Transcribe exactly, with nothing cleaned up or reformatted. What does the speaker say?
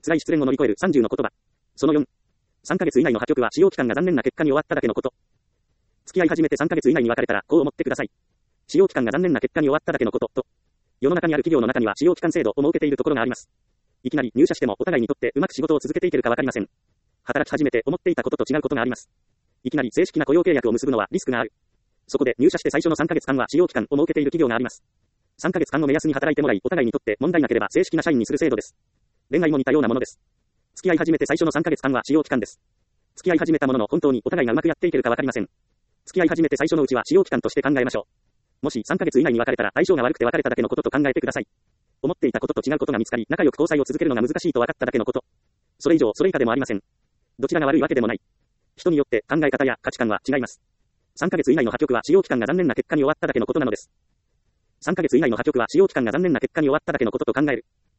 辛い失恋を乗り越えるさんじゅうの言葉。そのよん。さんかげつ以内の破局は使用期間が残念な結果に終わっただけのこと。付き合い始めてさんかげつ以内に別れたらこう思ってください。使用期間が残念な結果に終わっただけのこと、と。世の中にある企業の中には使用期間制度を設けているところがあります。いきなり入社してもお互いにとってうまく仕事を続けていけるかわかりません。働き始めて思っていたことと違うことがあります。いきなり正式な雇用契約を結ぶのはリスクがある。そこで入社して最初のさんかげつかんは使用期間を設けている企業があります。さんかげつかんを目安に働いてもらい、お互いにとって問題なければ正式な社員にする制度です。恋愛も似たようなものです。付き合い始めて最初のさんかげつかんは使用期間です。付き合い始めたものの本当にお互いがうまくやっていけるかわかりません。付き合い始めて最初のうちは使用期間として考えましょう。もしさんかげつ以内に別れたら相性が悪くて別れただけのことと考えてください。思っていたことと違うことが見つかり、仲良く交際を続けるのが難しいと分かっただけのこと。それ以上それ以下でもありません。どちらが悪いわけでもない。人によって考え方や価値観は違います。さんかげつ以内の破局は使用期間が残念な結果に終わっただけのことなのです。さんかげつ以内の破局は使用期間が残念な結果に終わっただけのことと考える。